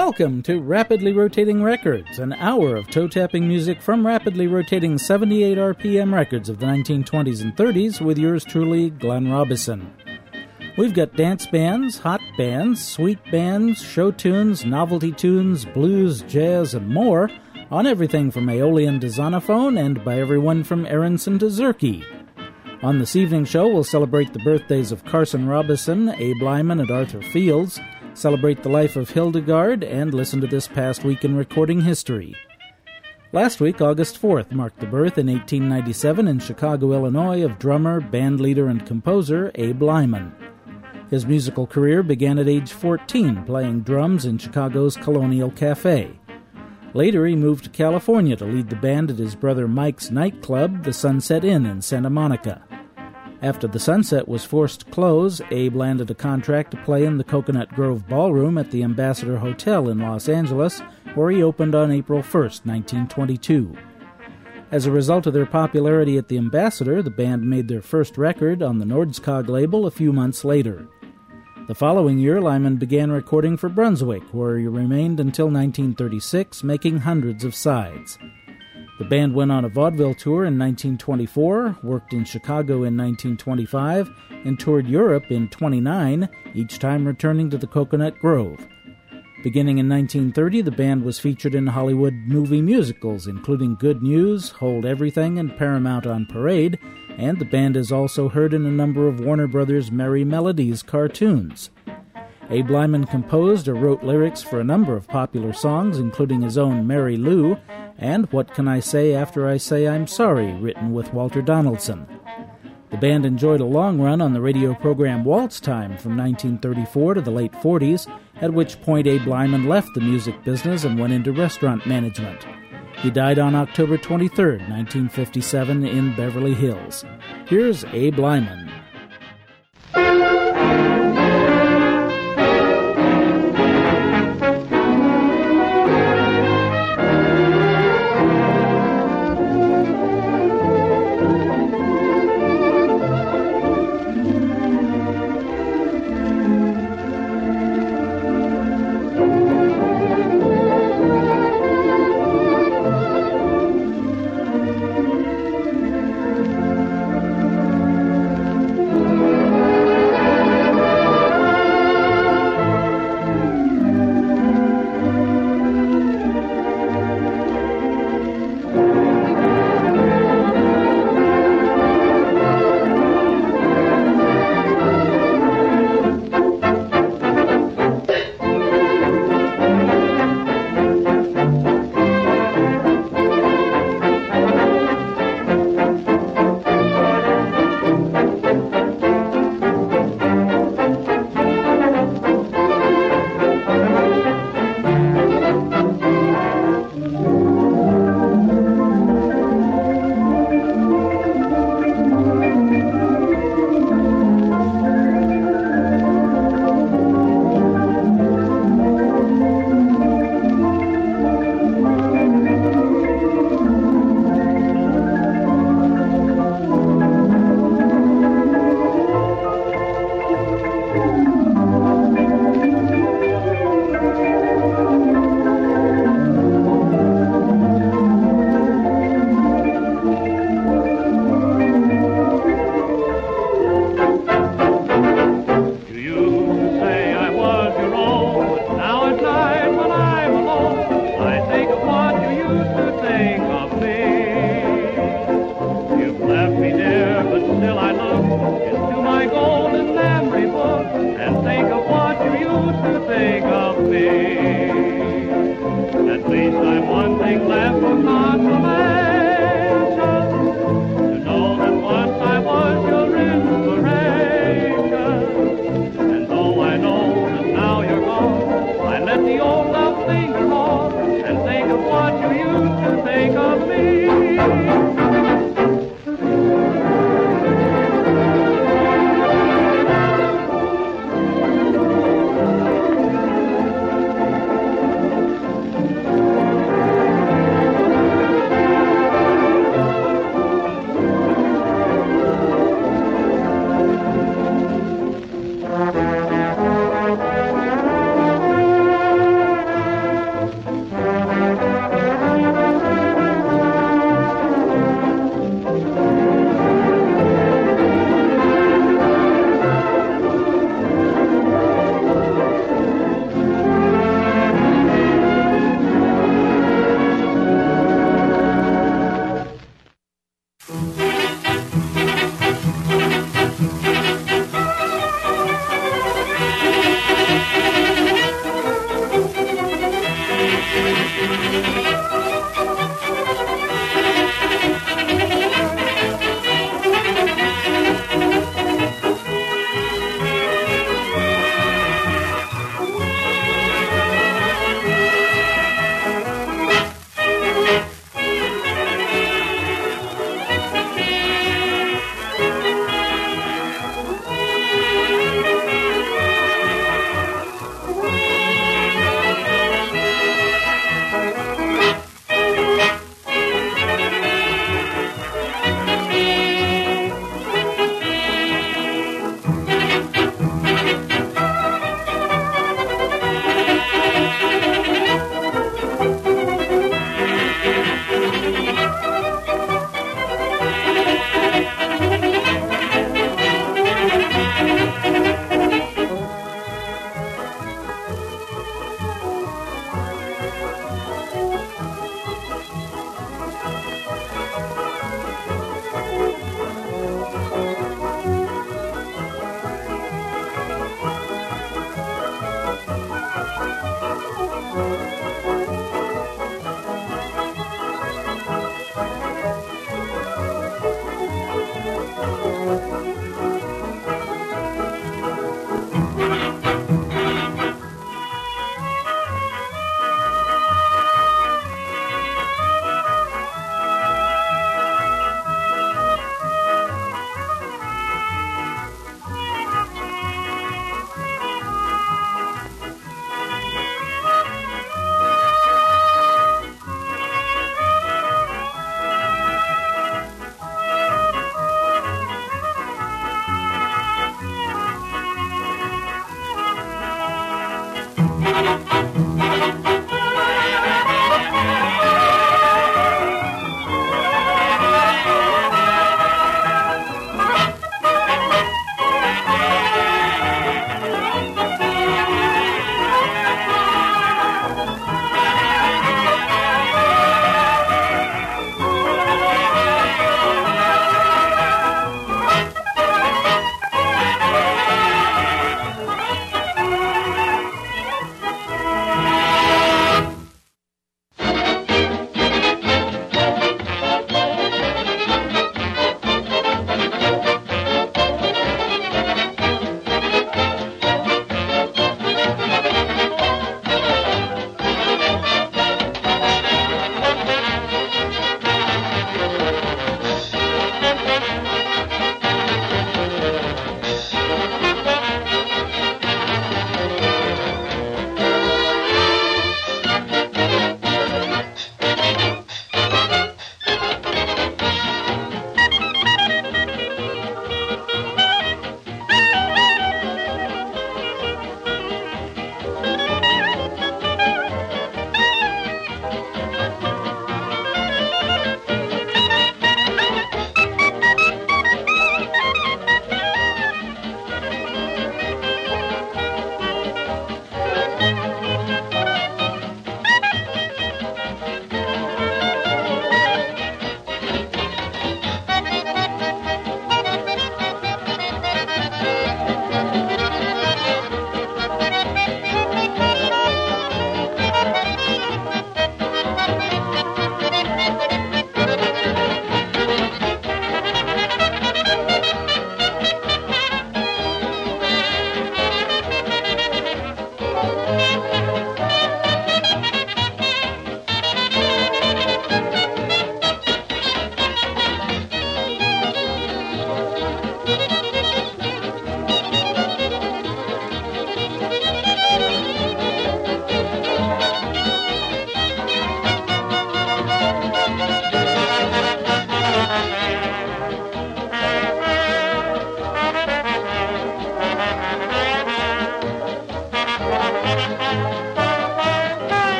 Welcome to Rapidly Rotating Records, an hour of toe-tapping music from rapidly rotating 78 RPM records of the 1920s and 30s with yours truly, Glenn Robison. We've got dance bands, hot bands, sweet bands, show tunes, novelty tunes, blues, jazz, and more on everything from Aeolian to Zonophone and by everyone from Aronson to Zerke. On this evening show, we'll celebrate the birthdays of Carson Robison, Abe Lyman, and Arthur Fields, celebrate the life of Hildegard, and listen to this past week in recording history. Last week, August 4th, marked the birth in 1897 in Chicago, Illinois, of drummer, bandleader, and composer Abe Lyman. His musical career began at age 14, playing drums in Chicago's Colonial Cafe. Later, he moved to California to lead the band at his brother Mike's nightclub, the Sunset Inn in Santa Monica. After the Sunset was forced to close, Abe landed a contract to play in the Coconut Grove Ballroom at the Ambassador Hotel in Los Angeles, where he opened on April 1, 1922. As a result of their popularity at the Ambassador, the band made their first record on the Nordskog label a few months later. The following year, Lyman began recording for Brunswick, where he remained until 1936, making hundreds of sides. The band went on a vaudeville tour in 1924, worked in Chicago in 1925, and toured Europe in 29, each time returning to the Coconut Grove. Beginning in 1930, the band was featured in Hollywood movie musicals, including Good News, Hold Everything, and Paramount on Parade, and the band is also heard in a number of Warner Brothers' Merry Melodies cartoons. Abe Lyman composed or wrote lyrics for a number of popular songs, including his own Mary Lou, and What Can I Say After I Say I'm Sorry, written with Walter Donaldson. The band enjoyed a long run on the radio program Waltz Time from 1934 to the late 40s, at which point Abe Lyman left the music business and went into restaurant management. He died on October 23, 1957, in Beverly Hills. Here's Abe Lyman.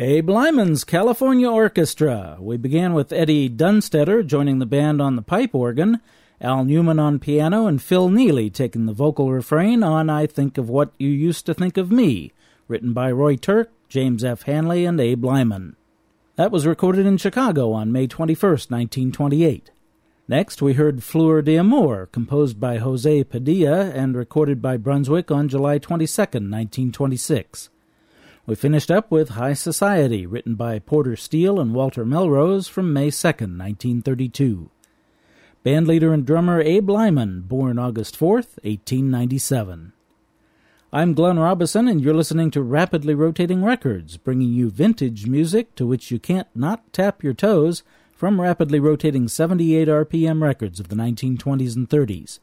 Abe Lyman's California Orchestra. We began with Eddie Dunstetter joining the band on the pipe organ, Al Newman on piano, and Phil Neely taking the vocal refrain on I Think of What You Used to Think of Me, written by Roy Turk, James F. Hanley, and Abe Lyman. That was recorded in Chicago on May 21st, 1928. Next, we heard Fleur d'Amour, composed by Jose Padilla and recorded by Brunswick on July 22, 1926. We finished up with High Society, written by Porter Steele and Walter Melrose from May 2, 1932. Bandleader and drummer Abe Lyman, born August 4, 1897. I'm Glenn Robison, and you're listening to Rapidly Rotating Records, bringing you vintage music to which you can't not tap your toes from rapidly rotating 78 RPM records of the 1920s and 30s.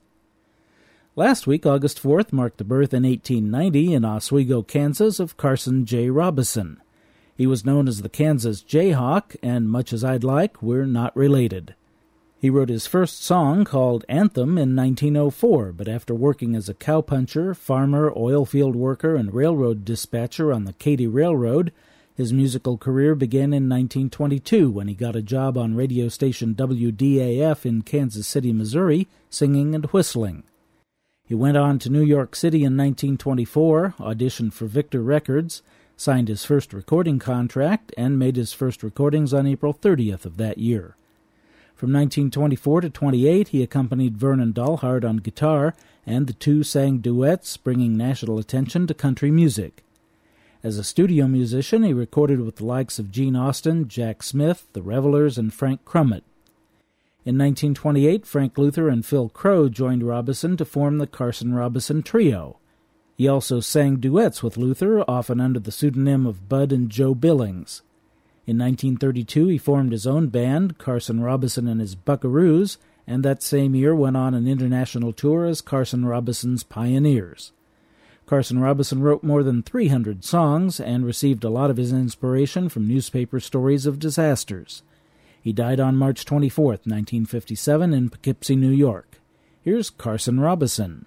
Last week, August 4th, marked the birth in 1890 in Oswego, Kansas, of Carson J. Robison. He was known as the Kansas Jayhawk, and much as I'd like, we're not related. He wrote his first song, called Anthem, in 1904, but after working as a cowpuncher, farmer, oil field worker, and railroad dispatcher on the Katy Railroad, his musical career began in 1922 when he got a job on radio station WDAF in Kansas City, Missouri, singing and whistling. He went on to New York City in 1924, auditioned for Victor Records, signed his first recording contract, and made his first recordings on April 30th of that year. From 1924 to 28, he accompanied Vernon Dalhart on guitar, and the two sang duets, bringing national attention to country music. As a studio musician, he recorded with the likes of Gene Austin, Jack Smith, the Revelers, and Frank Crummett. In 1928, Frank Luther and Phil Crow joined Robison to form the Carson Robison Trio. He also sang duets with Luther, often under the pseudonym of Bud and Joe Billings. In 1932, he formed his own band, Carson Robison and his Buckaroos, and that same year went on an international tour as Carson Robison's Pioneers. Carson Robison wrote more than 300 songs and received a lot of his inspiration from newspaper stories of disasters. He died on March 24, 1957, in Poughkeepsie, New York. Here's Carson Robison.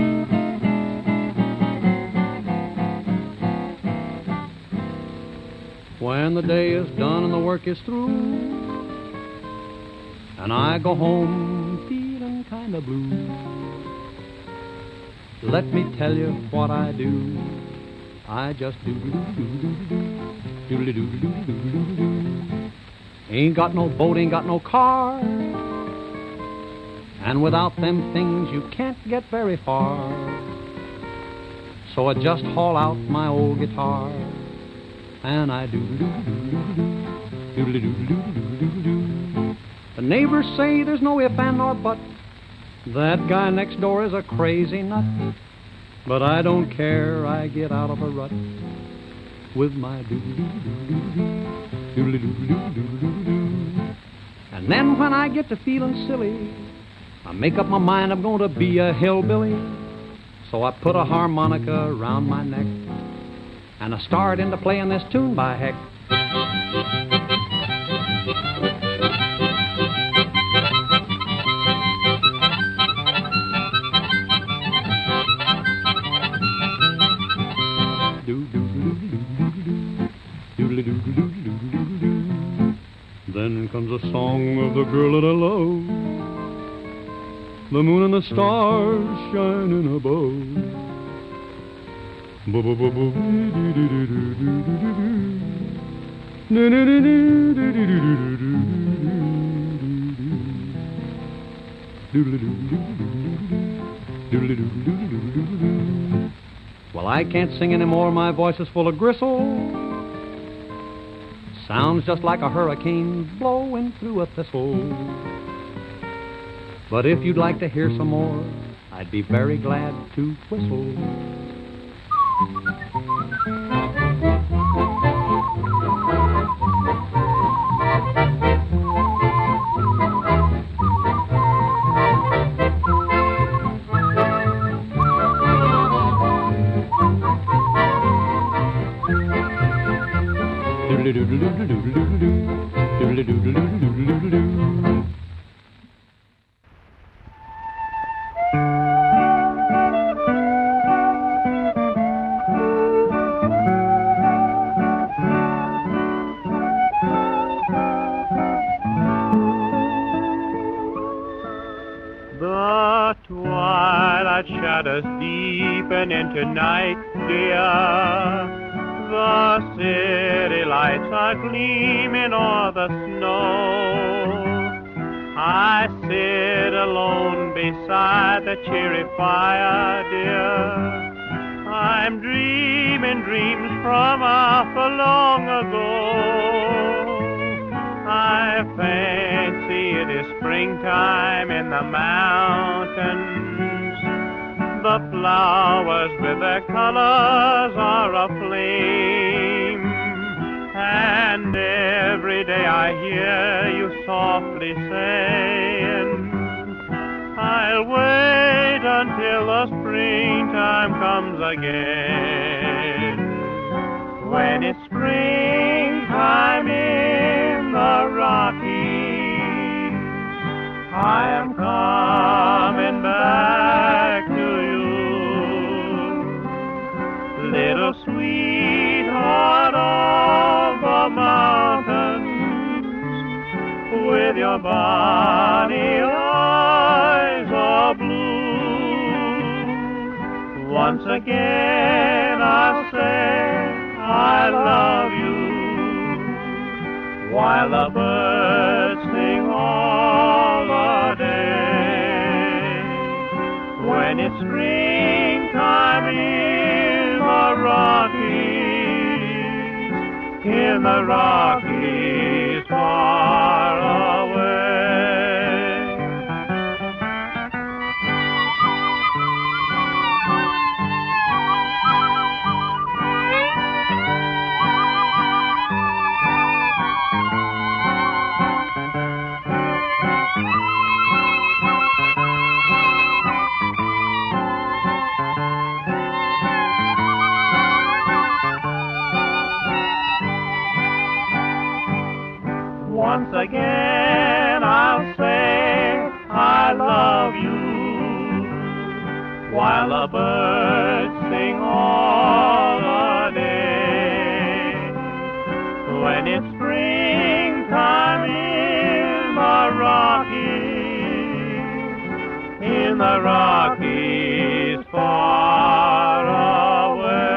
When the day is done and the work is through, and I go home feeling kind of blue, let me tell you what I do. I just do. Ain't got no boat, ain't got no car, and without them things you can't get very far. So I just haul out my old guitar, and I do. The neighbors say there's no if and nor but, that guy next door is a crazy nut. But I don't care, I get out of a rut with my doodle-doo. And then when I get to feeling silly, I make up my mind I'm going to be a hillbilly. So I put a harmonica around my neck, and I start into playing this tune by heck. Then comes a song of the girl that I love, the moon and the stars shining above. Well, I can't sing anymore, my voice is full of gristle. Sounds just like a hurricane blowing through a thistle. But if you'd like to hear some more, I'd be very glad to whistle. twilight shadows deepen into night, dear. The city lights are gleaming o'er the snow. I sit alone beside the cheery fire, dear. I'm dreaming dreams from awful long ago. I fancy it is springtime in the mountains. The flowers with their colors are aflame. And every day I hear you softly saying, I'll wait until the springtime comes again. When it's springtime in the Rockies, I am coming back to you, little sweetheart of the mountains, with your bonny eyes of blue. Once again I'll say I love you, while the birds sing all the day. When it's springtime in the Rockies far away. Once again I'll say I love you, while the birds sing all the day. When it's springtime in the Rockies far away.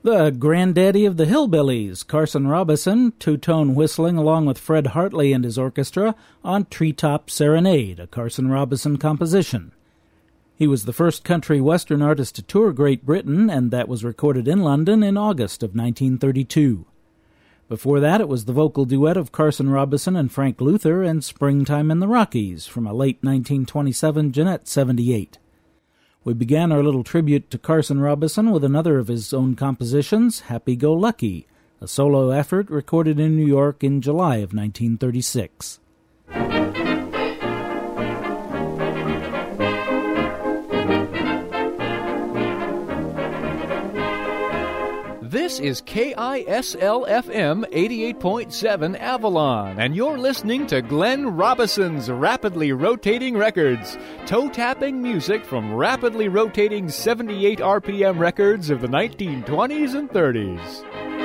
The granddaddy of the hillbillies, Carson Robison, two-tone whistling along with Fred Hartley and his orchestra on Treetop Serenade, a Carson Robison composition. He was the first country western artist to tour Great Britain, and that was recorded in London in August of 1932. Before that, it was the vocal duet of Carson Robison and Frank Luther and Springtime in the Rockies from a late 1927 Jeanette 78. We began our little tribute to Carson Robison with another of his own compositions, Happy Go Lucky, a solo effort recorded in New York in July of 1936. This is KISL-FM 88.7 Avalon, and you're listening to Glenn Robison's Rapidly Rotating Records, toe-tapping music from rapidly rotating 78 RPM records of the 1920s and 30s.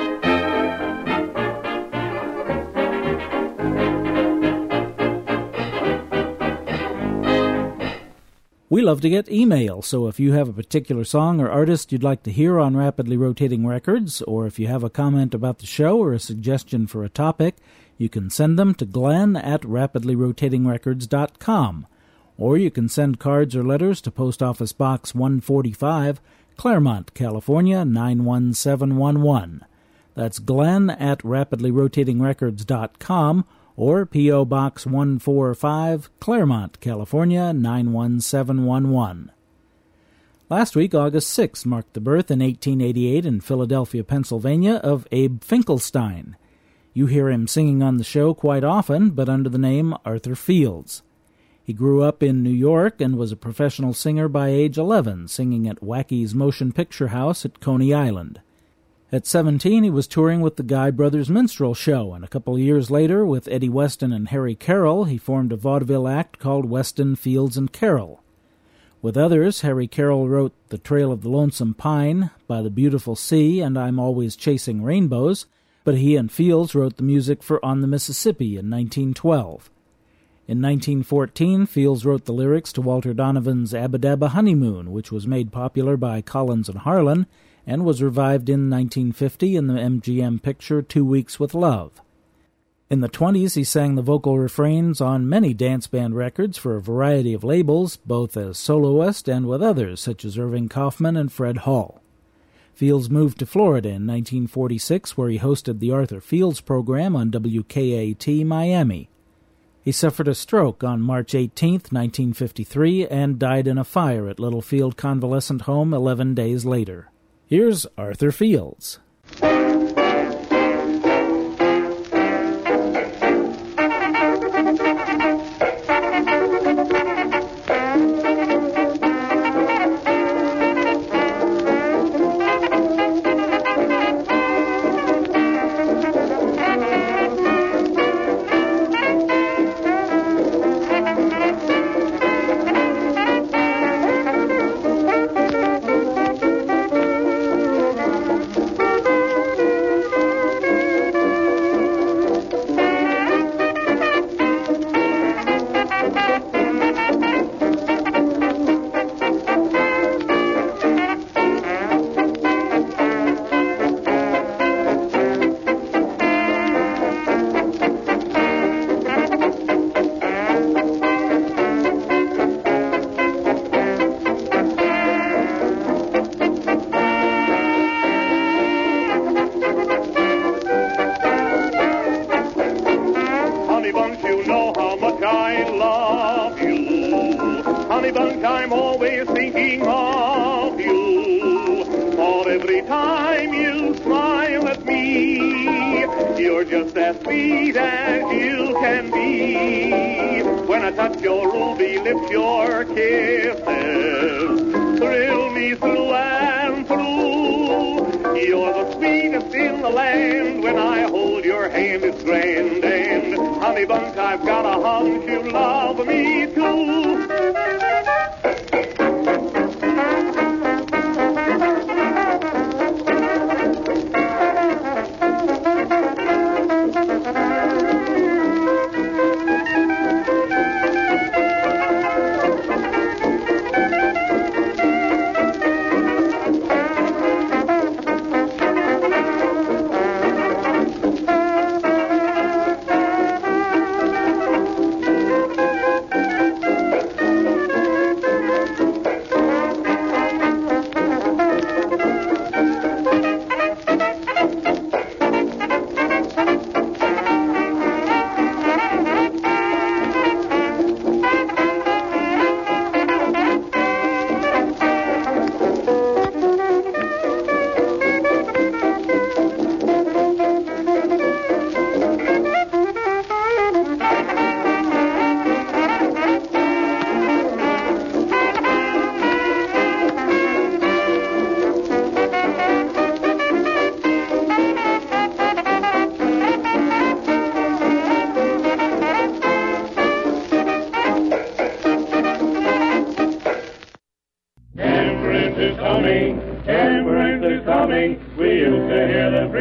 We love to get email, so if you have a particular song or artist you'd like to hear on Rapidly Rotating Records, or if you have a comment about the show or a suggestion for a topic, you can send them to glenn@rapidlyrotatingrecords.com. Or you can send cards or letters to Post Office Box 145, Claremont, California, 91711. That's glenn@rapidlyrotatingrecords.com, or P.O. Box 145, Claremont, California, 91711. Last week, August 6, marked the birth in 1888 in Philadelphia, Pennsylvania, of Abe Finkelstein. You hear him singing on the show quite often, but under the name Arthur Fields. He grew up in New York and was a professional singer by age 11, singing at Wacky's Motion Picture House at Coney Island. At 17, he was touring with the Guy Brothers Minstrel Show, and a couple of years later, with Eddie Weston and Harry Carroll, he formed a vaudeville act called Weston, Fields, and Carroll. With others, Harry Carroll wrote The Trail of the Lonesome Pine, By the Beautiful Sea, and I'm Always Chasing Rainbows, but he and Fields wrote the music for On the Mississippi in 1912. In 1914, Fields wrote the lyrics to Walter Donovan's Abba Dabba Honeymoon, which was made popular by Collins and Harlan, and was revived in 1950 in the MGM picture 2 Weeks with Love. In the 20s, he sang the vocal refrains on many dance band records for a variety of labels, both as soloist and with others, such as Irving Kaufman and Fred Hall. Fields moved to Florida in 1946, where he hosted the Arthur Fields program on WKAT Miami. He suffered a stroke on March 18, 1953, and died in a fire at Littlefield Convalescent Home 11 days later. Here's Arthur Fields.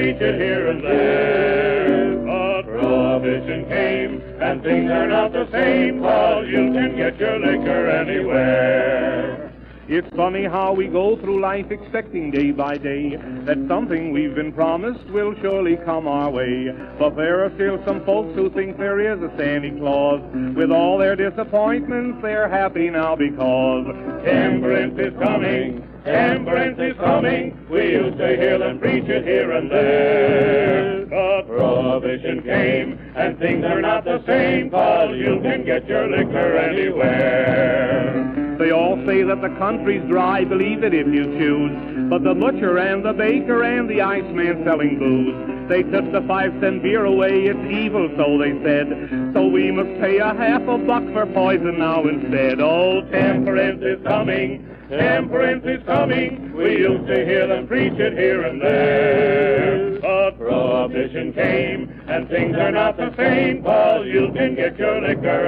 preach it here and there. But Prohibition came, and things are not the same, 'cause you can get your liquor anywhere. It's funny how we go through life expecting day by day that something we've been promised will surely come our way. But there are still some folks who think there is a Santa Claus. With all their disappointments, they're happy now because temperance is coming. Temperance is coming. We used to hear them preach it here and there. But Prohibition came, and things are not the same, 'cause you can get your liquor anywhere. They all say that the country's dry, believe it if you choose. But the butcher and the baker and the iceman selling booze, they took the 5-cent beer away, it's evil, so they said. So we must pay a $50 for poison now instead. Oh, temperance is coming. Temperance is coming. We used to hear them preach it here and there. But Prohibition came, and things are not the same, 'cause you can get your liquor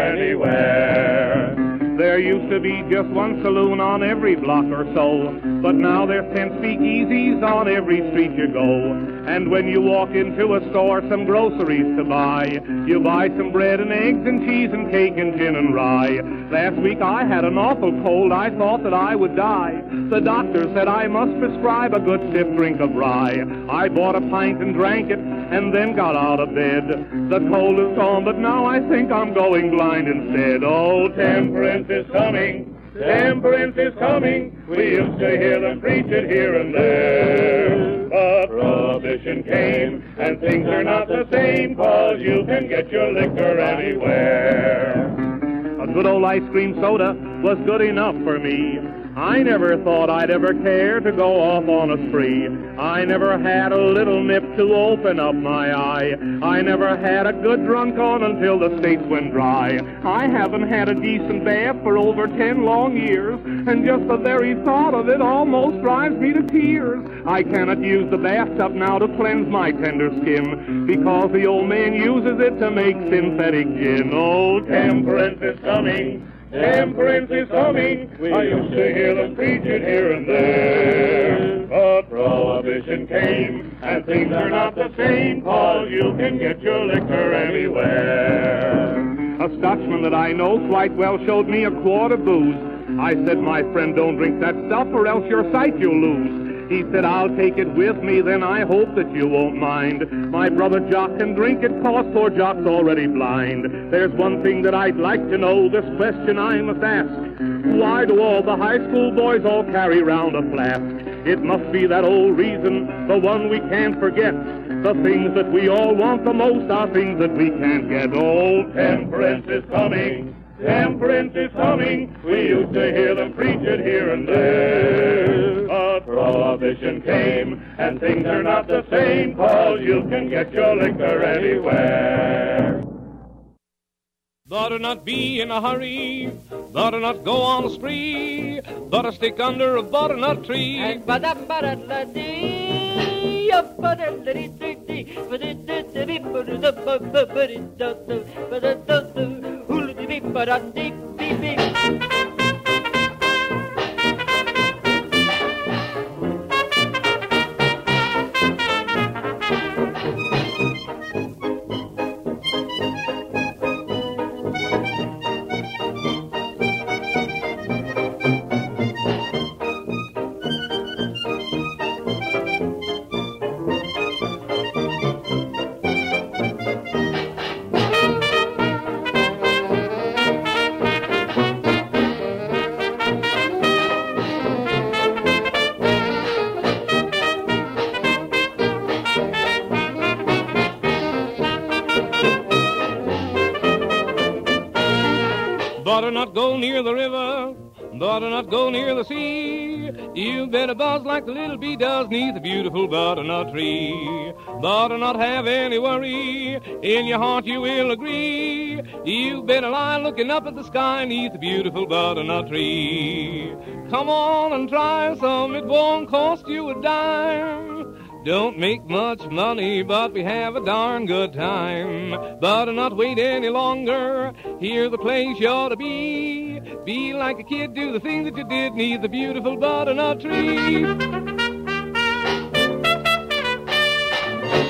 anywhere. There used to be just one saloon on every block or so, but now there's 10 speakeasies on every street you go. And when you walk into a store, some groceries to buy, you buy some bread and eggs and cheese and cake and gin and rye. Last week I had an awful cold, I thought that I would die. The doctor said I must prescribe a good stiff drink of rye. I bought a pint and drank it, and then got out of bed. The cold is gone, but now I think I'm going blind instead. Oh, temperance is coming. Temperance is coming. We used to hear them preach it here and there. But Prohibition came, and things are not the same, 'cause you can get your liquor anywhere. A good old ice cream soda was good enough for me. I never thought I'd ever care to go off on a spree. I never had a little nip to open up my eye. I never had a good drunk on until the states went dry. I haven't had a decent bath for over 10 long years, and just the very thought of it almost drives me to tears. I cannot use the bathtub now to cleanse my tender skin, because the old man uses it to make synthetic gin. Oh, temperance is coming. Temperance is coming. I used to hear them preach it here and there. But Prohibition came, and things are not the same, 'cause you can get your liquor anywhere. A Scotchman that I know quite well showed me a quart of booze. I said, my friend, don't drink that stuff or else your sight you'll lose. He said, I'll take it with me, then I hope that you won't mind. My brother Jock can drink it, 'cause poor Jock's already blind. There's one thing that I'd like to know, this question I must ask. Why do all the high school boys all carry round a flask? It must be that old reason, the one we can't forget. The things that we all want the most are things that we can't get. Oh, temperance is coming. Temperance is coming. We used to hear them preach it here and there. But Prohibition came, and things are not the same, 'cause you can get your liquor anywhere. Better not be in a hurry, better not go on a spree, better stick under a butternut tree. And better not go near the river, better not go near the sea. You better buzz like the little bee does neath the beautiful butternut tree. Better not have any worry, in your heart you will agree. You better lie looking up at the sky neath the beautiful butternut tree. Come on and try some, it won't cost you a dime. Don't make much money, but we have a darn good time. Better not wait any longer, here's the place you ought to be. Be like a kid, do the things that you did neath the beautiful butternut tree.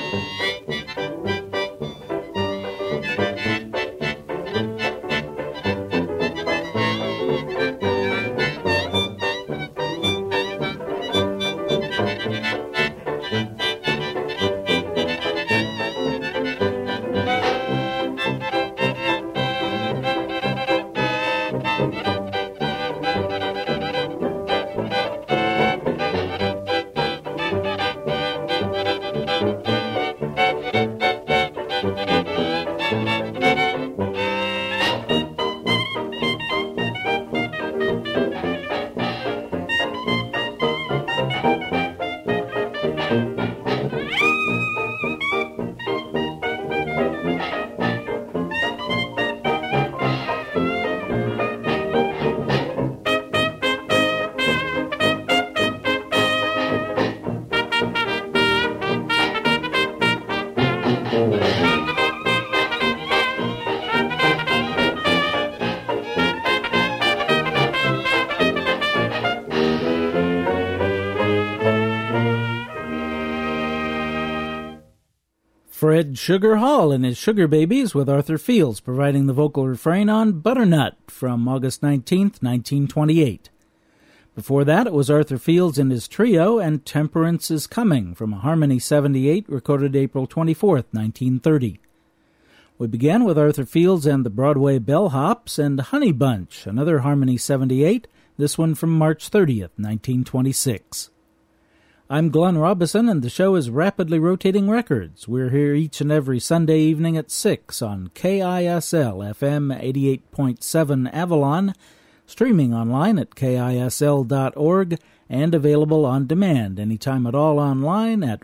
Fred Sugar Hall and his Sugar Babies, with Arthur Fields providing the vocal refrain on Butternut from August 19th, 1928. Before that, it was Arthur Fields and his trio and Temperance is Coming from a Harmony 78 recorded April 24th, 1930. We began with Arthur Fields and the Broadway Bellhops and Honey Bunch, another Harmony 78, this one from March 30th, 1926. I'm Glenn Robison, and the show is Rapidly Rotating Records. We're here each and every Sunday evening at 6 on KISL FM 88.7 Avalon, streaming online at KISL.org, and available on demand anytime at all online at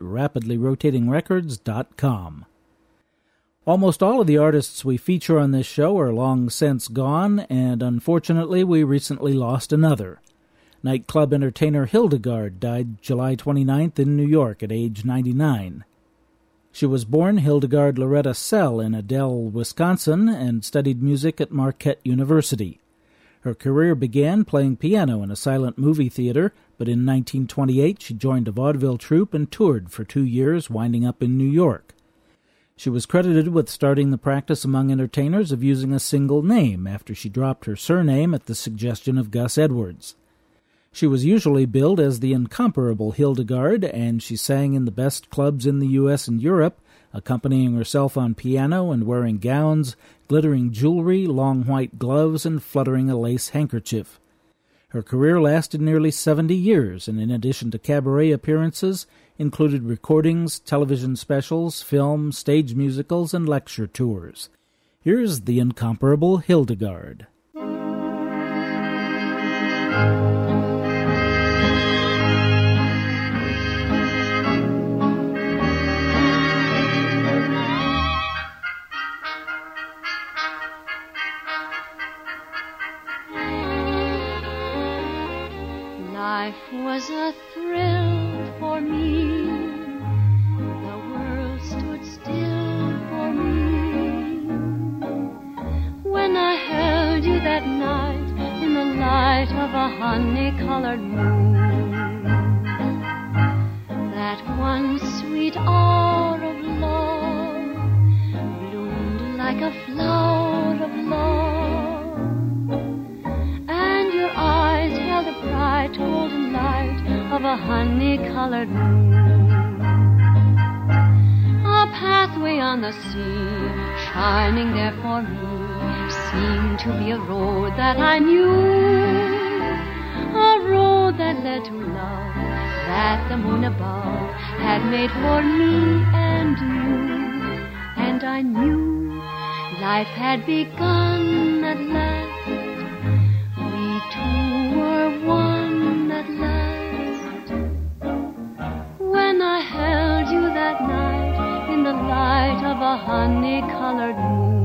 rapidlyrotatingrecords.com. Almost all of the artists we feature on this show are long since gone, and unfortunately we recently lost another. Nightclub entertainer Hildegard died July 29th in New York at age 99. She was born Hildegard Loretta Sell in Adel, Wisconsin, and studied music at Marquette University. Her career began playing piano in a silent movie theater, but in 1928 she joined a vaudeville troupe and toured for 2 years, winding up in New York. She was credited with starting the practice among entertainers of using a single name after she dropped her surname at the suggestion of Gus Edwards. She was usually billed as the incomparable Hildegard, and she sang in the best clubs in the U.S. and Europe, accompanying herself on piano and wearing gowns, glittering jewelry, long white gloves, and fluttering a lace handkerchief. Her career lasted nearly 70 years, and in addition to cabaret appearances, included recordings, television specials, film, stage musicals, and lecture tours. Here's the incomparable Hildegard. Life was a thrill for me. The world stood still for me. When I held you that night in the light of a honey-colored moon, that one sweet hour of love bloomed like a flower of love, and your eyes held the bright golden light of a honey-colored moon. A pathway on the sea, shining there for me, seemed to be a road that I knew, a road that led to love, that the moon above had made for me and you. And I knew life had begun at last. We two were one at last. When I held you that night in the light of a honey-colored moon.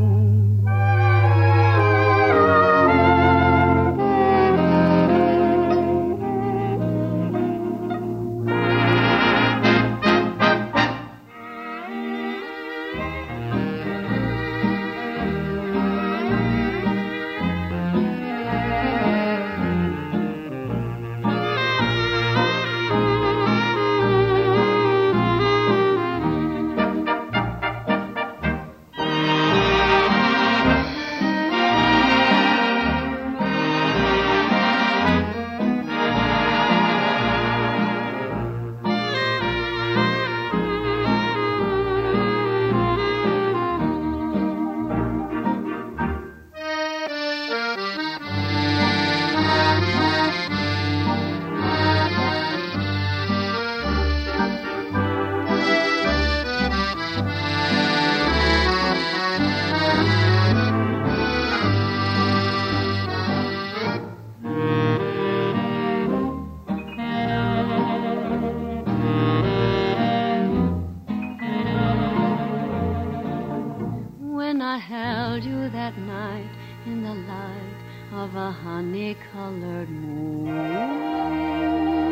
that night in the light of a honey-colored moon.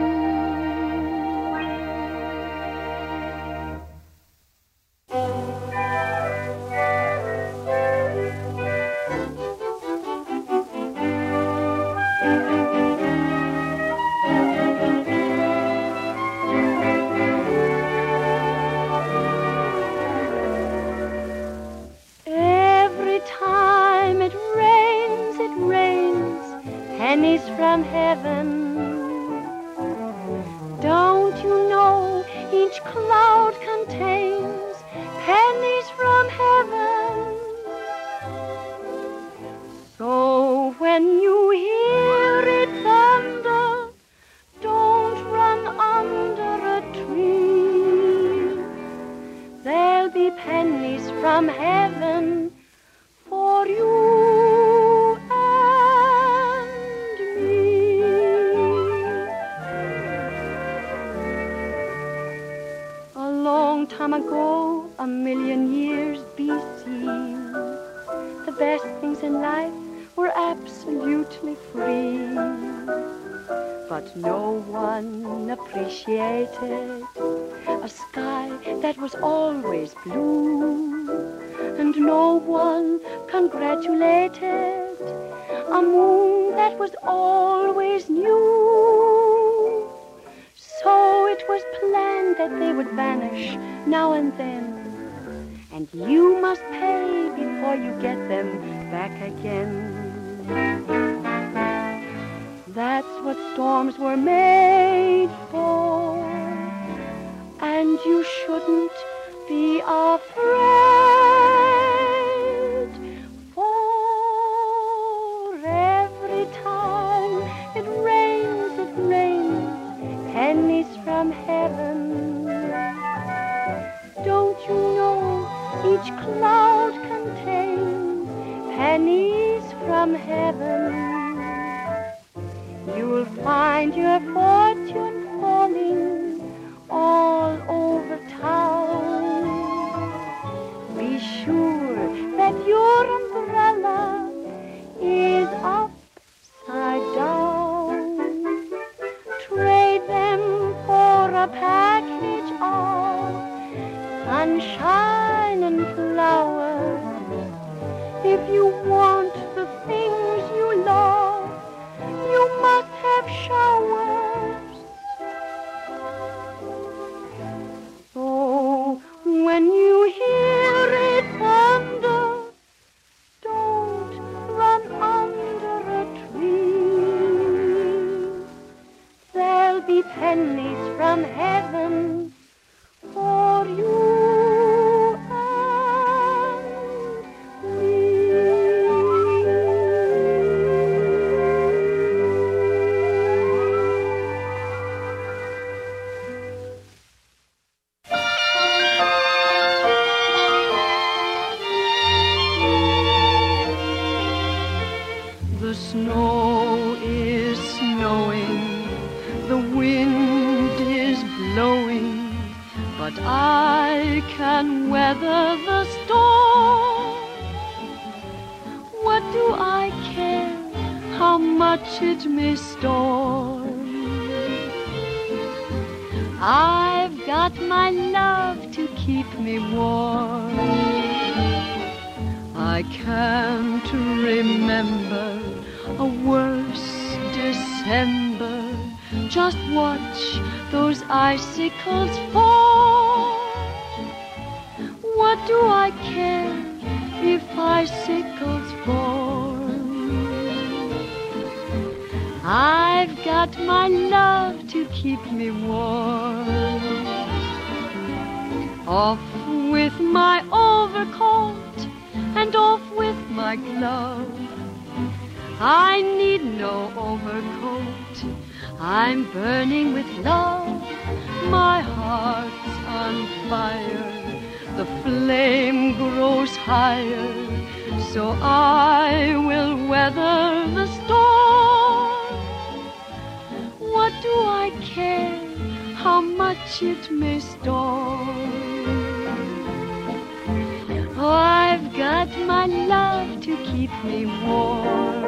From heaven, don't you know each cloud contains pennies from heaven? So when you hear it thunder, don't run under a tree. There'll be pennies from heaven for you. Time ago, 1,000,000 years BC, the best things in life were absolutely free. But no one appreciated a sky that was always blue, and no one congratulated a moon that was always new. So it was planned that they would vanish now and then, and you must pay before you get them back again. That's what storms were made for, and you shouldn't be afraid, for every time it rains, pennies from heaven. Don't you know each cloud contains pennies from heaven? You'll find your fortune falling all over town. Be sure that your umbrella is upside down. Trade them for a package of sunshine and flowers. If you want the things you love, you must have showers. So when you hear it thunder, don't run under a tree. There'll be pennies from heaven for you. The snow is snowing, the wind is blowing, but I can weather the storm. What do I care how much it may storm? I've got my love to keep me warm. I can't remember a worse December. Just watch those icicles fall. What do I care if icicles fall? I've got my love to keep me warm. Off with my overcoat and off with my glove. I need no overcoat, I'm burning with love. My heart's on fire, the flame grows higher, so I will weather the storm. What do I care how much it may storm? Oh, I've got my love to keep me warm.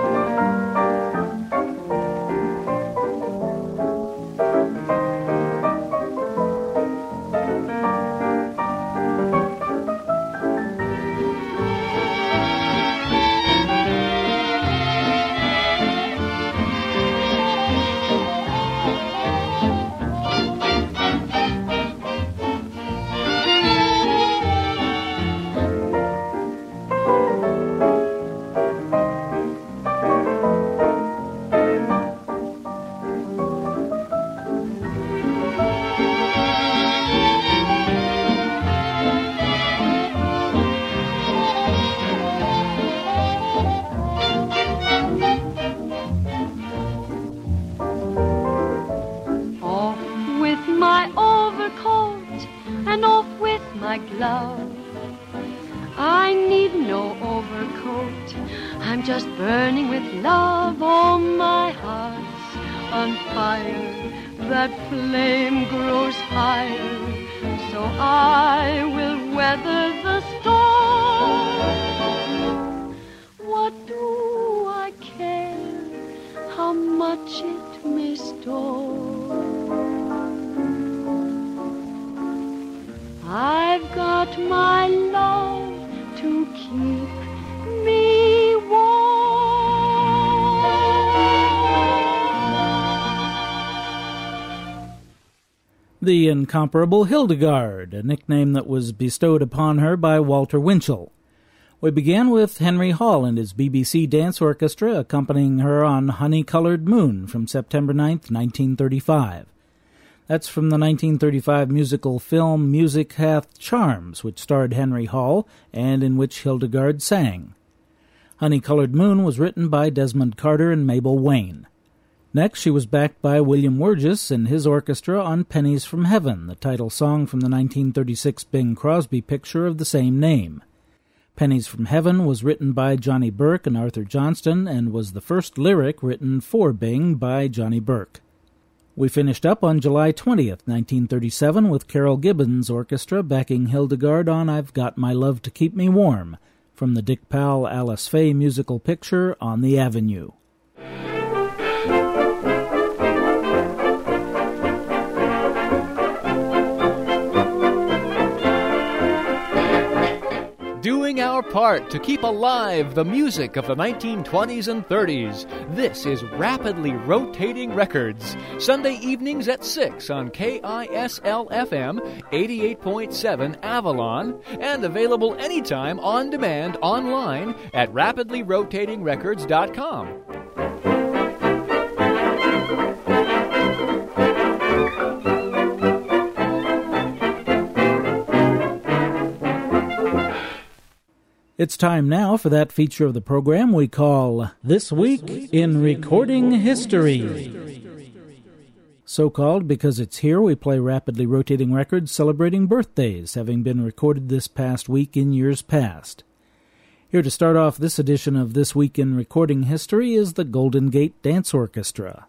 I need no overcoat. I'm just burning with love. Oh, my heart's on fire. That flame grows higher. So I will weather the storm. What do I care how much it may storm? I've got my love to keep me warm. The incomparable Hildegard, a nickname that was bestowed upon her by Walter Winchell. We began with Henry Hall and his BBC Dance Orchestra accompanying her on Honey-Colored Moon from September 9th, 1935. That's from the 1935 musical film Music Hath Charms, which starred Henry Hall and in which Hildegard sang. Honey-Colored Moon was written by Desmond Carter and Mabel Wayne. Next, she was backed by William Wurgis and his orchestra on Pennies from Heaven, the title song from the 1936 Bing Crosby picture of the same name. Pennies from Heaven was written by Johnny Burke and Arthur Johnston and was the first lyric written for Bing by Johnny Burke. We finished up on July 20th, 1937, with Carol Gibbons' orchestra backing Hildegard on I've Got My Love to Keep Me Warm, from the Dick Powell Alice Faye musical picture On the Avenue. Doing our part to keep alive the music of the 1920s and 30s. This is Rapidly Rotating Records. Sunday evenings at 6 on KISL-FM 88.7 Avalon, and available anytime on demand online at rapidlyrotatingrecords.com. It's time now for that feature of the program we call This Week in Recording History. So called because it's here we play rapidly rotating records celebrating birthdays, having been recorded this past week in years past. Here to start off this edition of This Week in Recording History is the Golden Gate Dance Orchestra.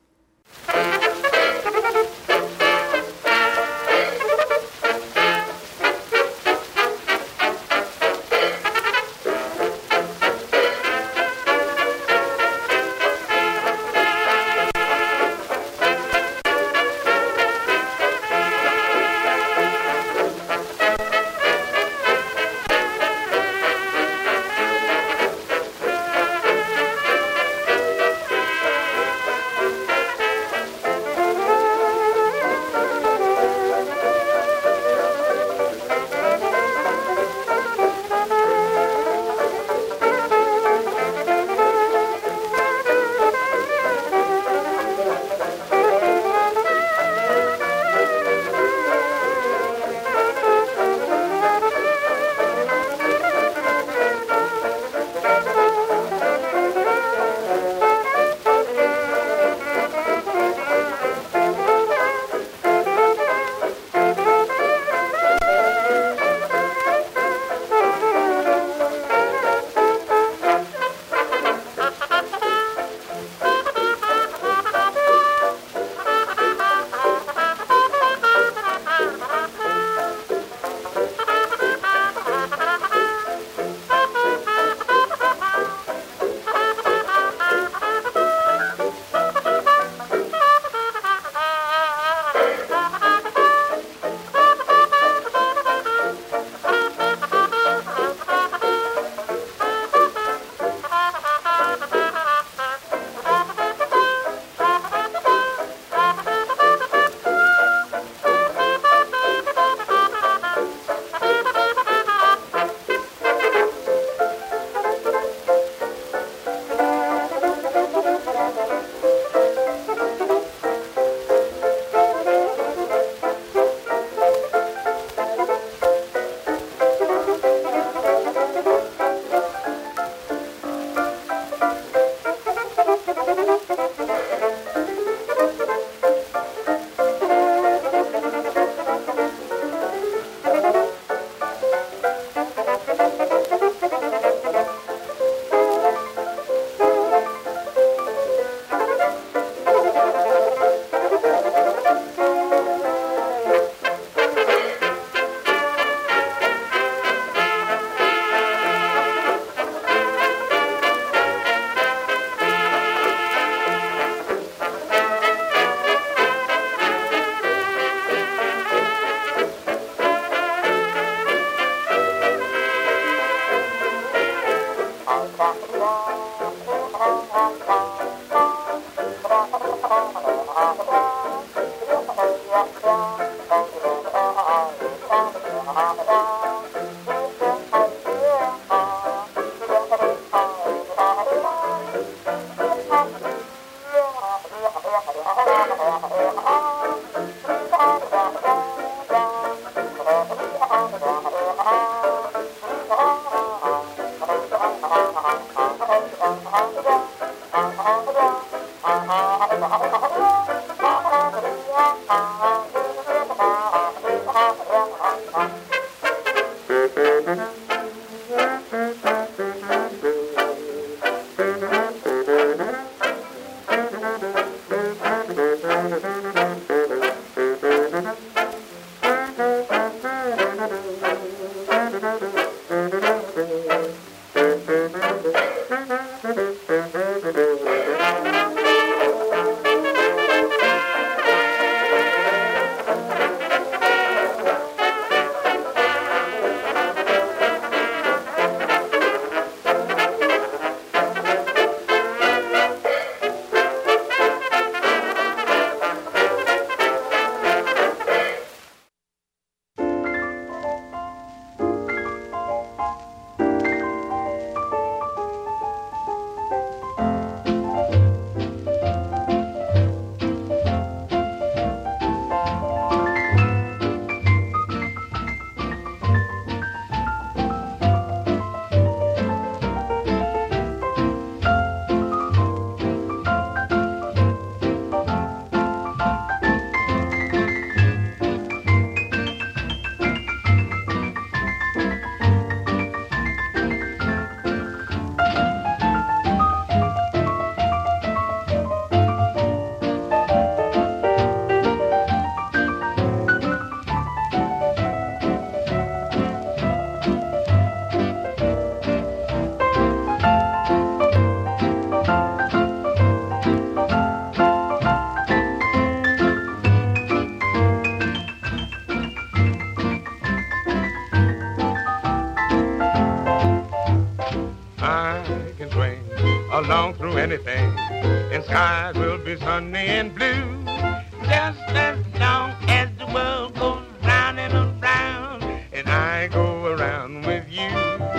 along through anything, and skies will be sunny and blue. Just as long as the world goes round and around, and I go around with you,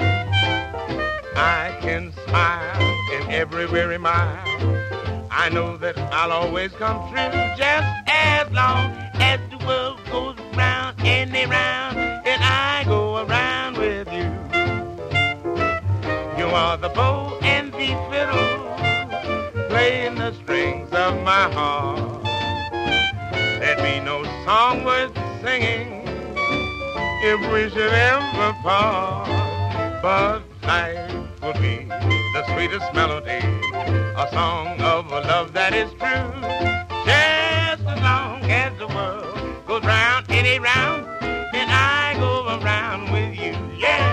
I can smile in every weary mile. I know that I'll always come true. Just as long as the world goes round and around, and I go around with you. You are the bow and the fiddle, playing the strings of my heart. There'd be no song worth singing if we should ever part. But life will be the sweetest melody, a song of a love that is true. Just as long as the world goes round and around, and I go around with you, yeah.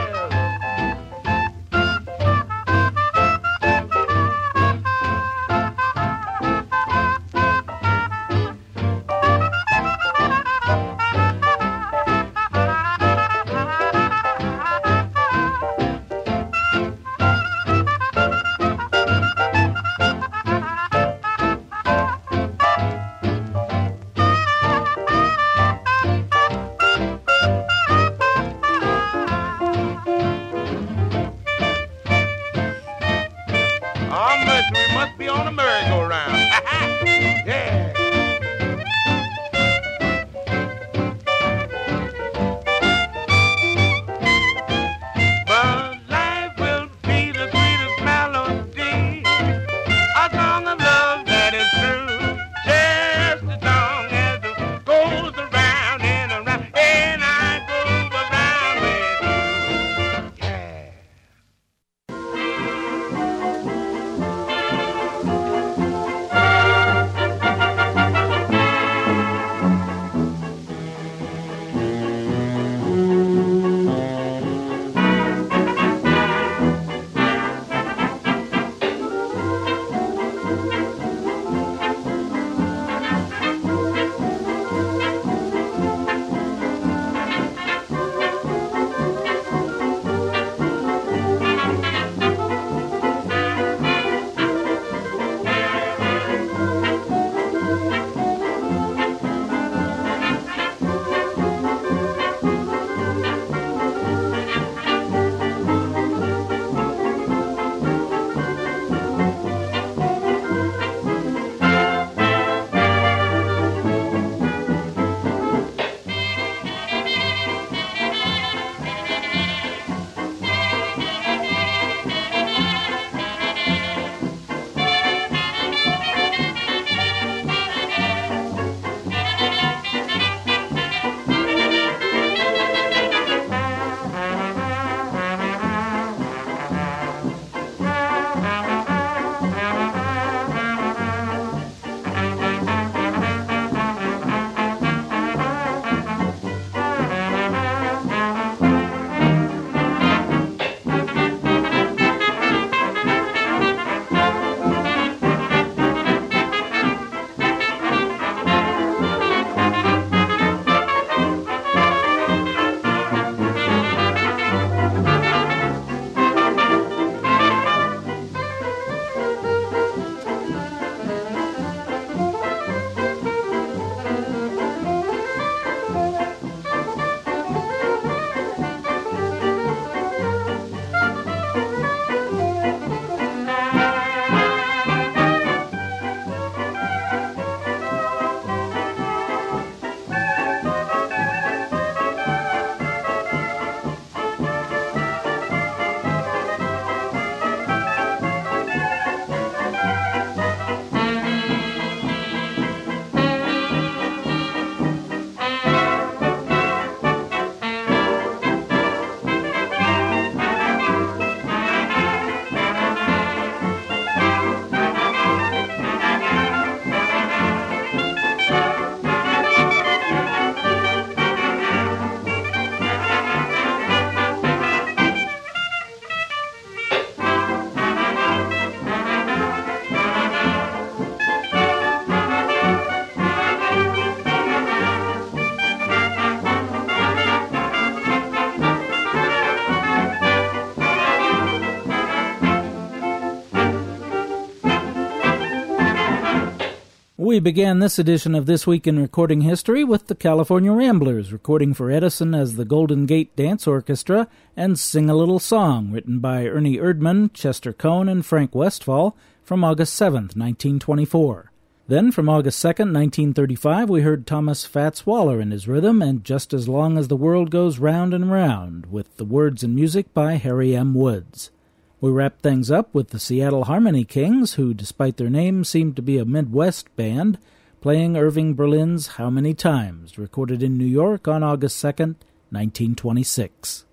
We began this edition of This Week in Recording History with the California Ramblers, recording for Edison as the Golden Gate Dance Orchestra and Sing a Little Song, written by Ernie Erdman, Chester Cohn, and Frank Westphal, from August 7th, 1924. Then, from August 2nd, 1935, we heard Thomas Fats Waller in his rhythm and Just As Long as the World Goes Round and Round, with the words and music by Harry M. Woods. We wrapped things up with the Seattle Harmony Kings, who, despite their name, seemed to be a Midwest band, playing Irving Berlin's How Many Times, recorded in New York on August 2nd, 1926.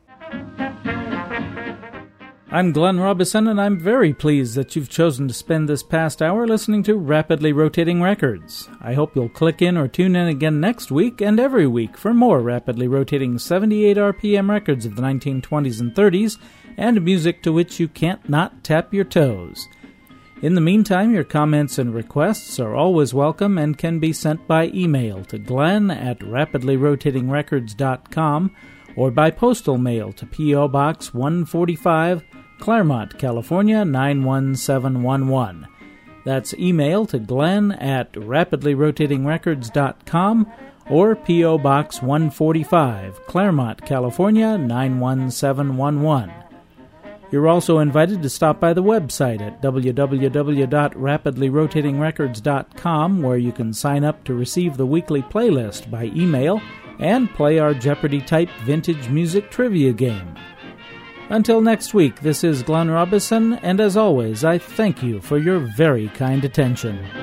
I'm Glenn Robison, and I'm very pleased that you've chosen to spend this past hour listening to Rapidly Rotating Records. I hope you'll click in or tune in again next week and every week for more rapidly rotating 78 RPM records of the 1920s and 30s, and music to which you can't not tap your toes. In the meantime, your comments and requests are always welcome and can be sent by email to glenn@rapidlyrotatingrecords.com or by postal mail to P.O. Box 145, Claremont, California 91711. That's email to glenn@rapidlyrotatingrecords.com or P.O. Box 145, Claremont, California 91711. You're also invited to stop by the website at www.rapidlyrotatingrecords.com, where you can sign up to receive the weekly playlist by email and play our Jeopardy-type vintage music trivia game. Until next week, this is Glenn Robison, and as always, I thank you for your very kind attention.